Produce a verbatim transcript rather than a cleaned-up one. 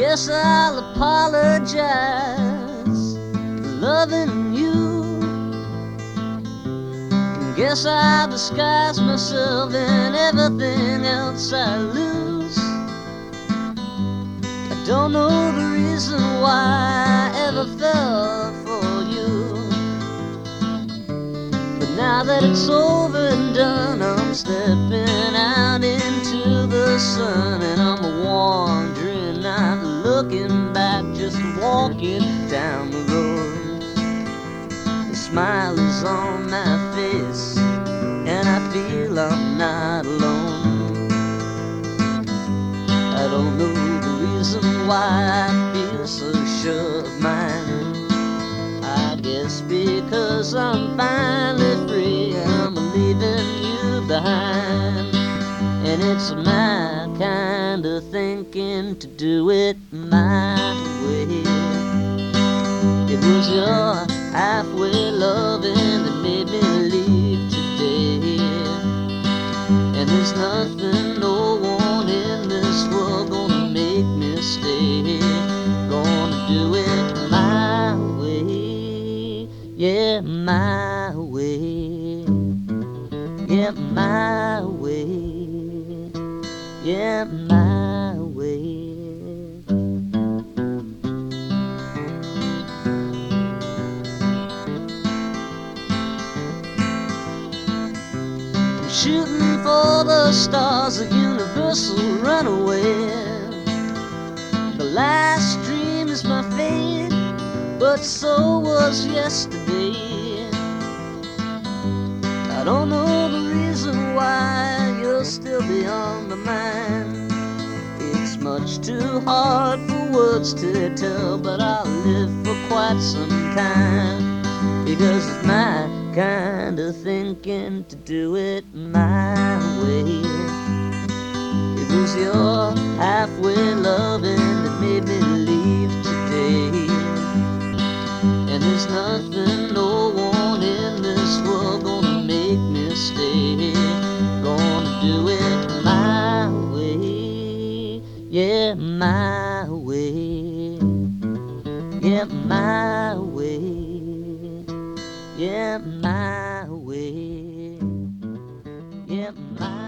Guess I'll apologize for loving you. Guess I'll disguise myself in everything else I lose. I don't know the reason why I ever fell for you, but now that it's over and done, I'm stepping out into the sun, and I'm wandering, not looking back, just walking down the road. The smile is on my face, and I feel I'm not alone. I don't know the reason why I feel so sure of mine. I guess because I'm finally free, and I'm leaving you behind. And it's my kind of thinking to do it my way. It was your halfway loving that made me leave today. And there's nothing, no one in this world gonna make me stay. Gonna do it my way, yeah, my way, yeah, my way, yeah, my way. Shooting for the stars, a universal runaway. The last dream is my fate, but so was yesterday. I don't know the reason why you're still beyond my mind. It's much too hard for words to tell, but I'll live for quite some time, because it's my kind of thinking to do it my way. It was your halfway loving that made me leave today. And there's nothing, no one in this world gonna make me stay. Gonna do it my way, yeah, my way, yeah, my way, yeah, my way, yeah, my